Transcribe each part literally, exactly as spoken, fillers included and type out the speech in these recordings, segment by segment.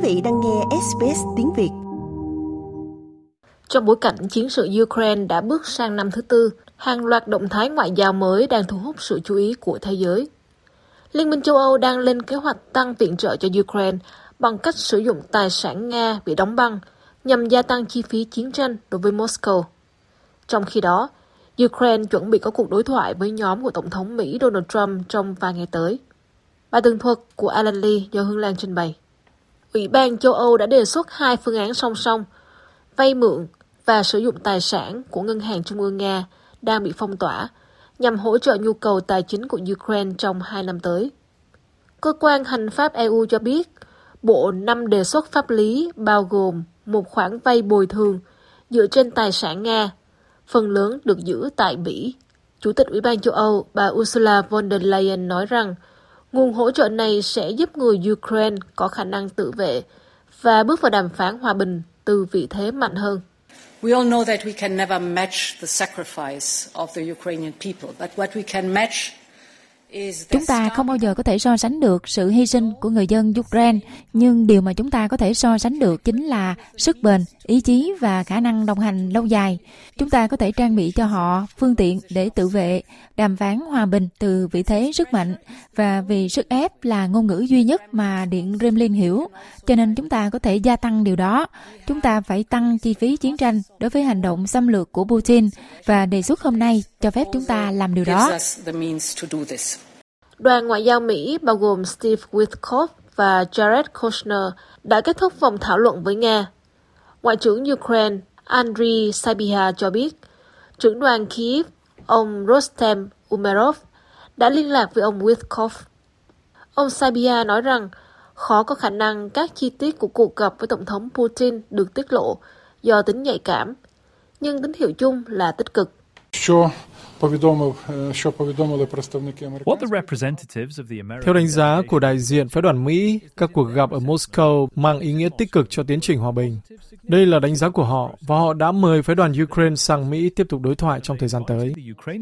vị đang nghe ét bê ét tiếng Việt. Trong bối cảnh chiến sự Ukraine đã bước sang năm thứ tư, hàng loạt động thái ngoại giao mới đang thu hút sự chú ý của thế giới. Liên minh châu Âu đang lên kế hoạch tăng viện trợ cho Ukraine bằng cách sử dụng tài sản Nga bị đóng băng nhằm gia tăng chi phí chiến tranh đối với Moscow. Trong khi đó, Ukraine chuẩn bị có cuộc đối thoại với nhóm của Tổng thống Mỹ Donald Trump trong vài ngày tới. Bài tường thuật của Alan Lee do Hương Lan trình bày. Ủy ban châu Âu đã đề xuất hai phương án song song, vay mượn và sử dụng tài sản của Ngân hàng Trung ương Nga đang bị phong tỏa nhằm hỗ trợ nhu cầu tài chính của Ukraine trong hai năm tới. Cơ quan hành pháp e u cho biết, bộ năm đề xuất pháp lý bao gồm một khoản vay bồi thường dựa trên tài sản Nga, phần lớn được giữ tại Bỉ. Chủ tịch Ủy ban châu Âu bà Ursula von der Leyen nói rằng nguồn hỗ trợ này sẽ giúp người Ukraine có khả năng tự vệ và bước vào đàm phán hòa bình từ vị thế mạnh hơn. We all know that we can never match the sacrifice of the Ukrainian people, but what we can match is Chúng ta không bao giờ có thể so sánh được sự hy sinh của người dân Ukraine, nhưng điều mà chúng ta có thể so sánh được chính là sức bền, ý chí và khả năng đồng hành lâu dài. Chúng ta có thể trang bị cho họ phương tiện để tự vệ, đàm phán hòa bình từ vị thế sức mạnh, và vì sức ép là ngôn ngữ duy nhất mà Điện Kremlin hiểu, cho nên chúng ta có thể gia tăng điều đó. Chúng ta phải tăng chi phí chiến tranh đối với hành động xâm lược của Putin, và đề xuất hôm nay cho phép chúng ta làm điều đó. Đoàn ngoại giao Mỹ bao gồm Steve Witkoff và Jared Kushner đã kết thúc vòng thảo luận với Nga. Ngoại trưởng Ukraine Andriy Sybiha cho biết, trưởng đoàn Kyiv, ông Rostem Umerov, đã liên lạc với ông Witkoff. Ông Sybiha nói rằng khó có khả năng các chi tiết của cuộc gặp với Tổng thống Putin được tiết lộ do tính nhạy cảm, nhưng tín hiệu chung là tích cực. Theo đánh giá của đại diện phái đoàn Mỹ, các cuộc gặp ở Moscow mang ý nghĩa tích cực cho tiến trình hòa bình. Đây là đánh giá của họ, và họ đã mời phái đoàn Ukraine sang Mỹ tiếp tục đối thoại trong thời gian tới.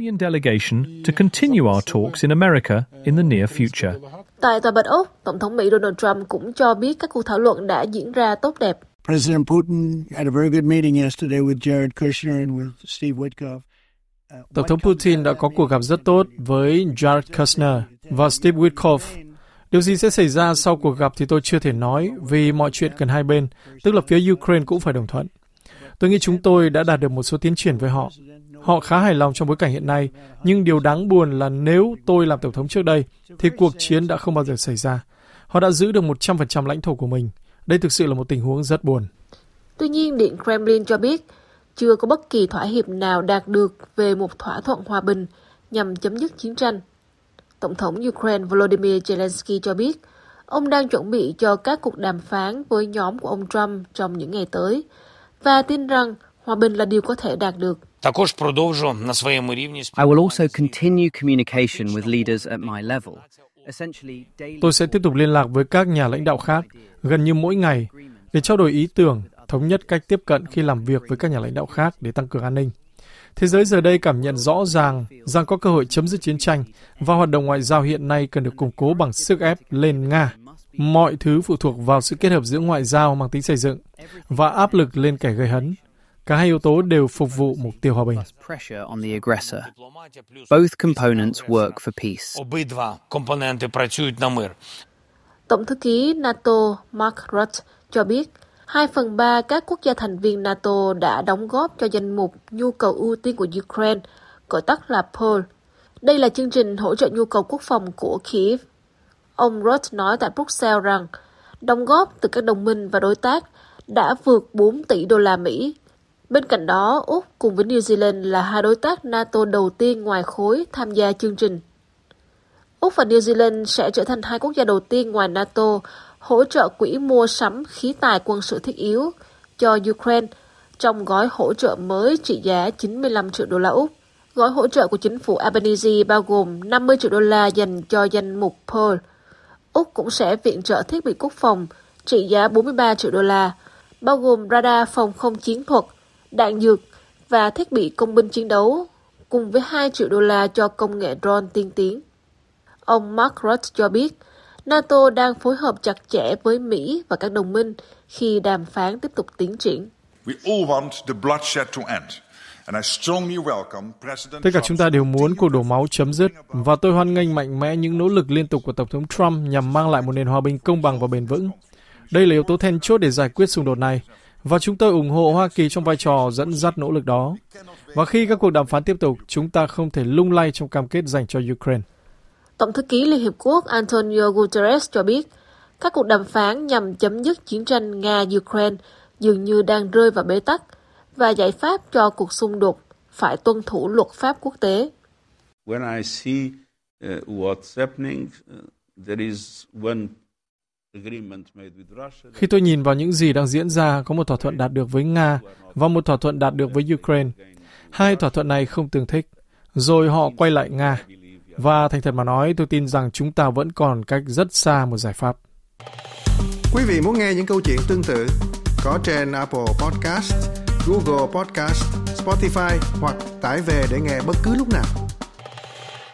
Tại Tòa Bạch Ốc, Tổng thống Mỹ Donald Trump cũng cho biết các cuộc thảo luận đã diễn ra tốt đẹp. President Putin had a very good meeting yesterday with Jared Kushner and with Steve Witkoff. Tổng thống Putin đã có cuộc gặp rất tốt với Jared Kushner và Steve Witkoff. Điều gì sẽ xảy ra sau cuộc gặp thì tôi chưa thể nói, vì mọi chuyện cần hai bên, tức là phía Ukraine cũng phải đồng thuận. Tôi nghĩ chúng tôi đã đạt được một số tiến triển với họ. Họ khá hài lòng trong bối cảnh hiện nay, nhưng điều đáng buồn là nếu tôi làm Tổng thống trước đây, thì cuộc chiến đã không bao giờ xảy ra. Họ đã giữ được một trăm phần trăm lãnh thổ của mình. Đây thực sự là một tình huống rất buồn. Tuy nhiên, Điện Kremlin cho biết, chưa có bất kỳ thỏa hiệp nào đạt được về một thỏa thuận hòa bình nhằm chấm dứt chiến tranh. Tổng thống Ukraine Volodymyr Zelensky cho biết, ông đang chuẩn bị cho các cuộc đàm phán với nhóm của ông Trump trong những ngày tới, và tin rằng hòa bình là điều có thể đạt được. I will also continue communication with leaders at my level. Tôi sẽ tiếp tục liên lạc với các nhà lãnh đạo khác gần như mỗi ngày để trao đổi ý tưởng, thống nhất cách tiếp cận khi làm việc với các nhà lãnh đạo khác để tăng cường an ninh. Thế giới giờ đây cảm nhận rõ ràng rằng có cơ hội chấm dứt chiến tranh, và hoạt động ngoại giao hiện nay cần được củng cố bằng sức ép lên Nga. Mọi thứ phụ thuộc vào sự kết hợp giữa ngoại giao mang tính xây dựng và áp lực lên kẻ gây hấn. Cả hai yếu tố đều phục vụ mục tiêu hòa bình. Both components work for peace. Tổng thư ký NATO Mark Rutte cho biết, hai phần ba các quốc gia thành viên NATO đã đóng góp cho danh mục nhu cầu ưu tiên của Ukraine, gọi tắt là pê ô lờ. Đây là chương trình hỗ trợ nhu cầu quốc phòng của Kyiv. Ông Rutte nói tại Bruxelles rằng đóng góp từ các đồng minh và đối tác đã vượt bốn tỷ đô la Mỹ. Bên cạnh đó, Úc cùng với New Zealand là hai đối tác NATO đầu tiên ngoài khối tham gia chương trình. Úc và New Zealand sẽ trở thành hai quốc gia đầu tiên ngoài NATO hỗ trợ quỹ mua sắm khí tài quân sự thiết yếu cho Ukraine trong gói hỗ trợ mới trị giá chín mươi lăm triệu đô la Úc. Gói hỗ trợ của chính phủ Albanese bao gồm năm mươi triệu đô la dành cho danh mục pê ô lờ. Úc cũng sẽ viện trợ thiết bị quốc phòng trị giá bốn mươi ba triệu đô la, bao gồm radar phòng không chiến thuật, đạn dược và thiết bị công binh chiến đấu, cùng với hai triệu đô la cho công nghệ drone tiên tiến. Ông Mark Rutte cho biết, NATO đang phối hợp chặt chẽ với Mỹ và các đồng minh khi đàm phán tiếp tục tiến triển. Tất cả chúng ta đều muốn cuộc đổ máu chấm dứt, và tôi hoan nghênh mạnh mẽ những nỗ lực liên tục của Tổng thống Trump nhằm mang lại một nền hòa bình công bằng và bền vững. Đây là yếu tố then chốt để giải quyết xung đột này, và chúng tôi ủng hộ Hoa Kỳ trong vai trò dẫn dắt nỗ lực đó. Và khi các cuộc đàm phán tiếp tục, chúng ta không thể lung lay trong cam kết dành cho Ukraine. Tổng thư ký Liên Hiệp Quốc Antonio Guterres cho biết, các cuộc đàm phán nhằm chấm dứt chiến tranh Nga-Ukraine dường như đang rơi vào bế tắc, và giải pháp cho cuộc xung đột phải tuân thủ luật pháp quốc tế. When I see uh, what's happening, uh, there is one agreement made with Russia. Khi tôi nhìn vào những gì đang diễn ra, có một thỏa thuận đạt được với Nga và một thỏa thuận đạt được với Ukraine. Hai thỏa thuận này không tương thích, rồi họ quay lại Nga. Và thành thật mà nói, tôi tin rằng chúng ta vẫn còn cách rất xa một giải pháp. Quý vị muốn nghe những câu chuyện tương tự có trên Apple Podcast, Google Podcast, Spotify hoặc tải về để nghe bất cứ lúc nào.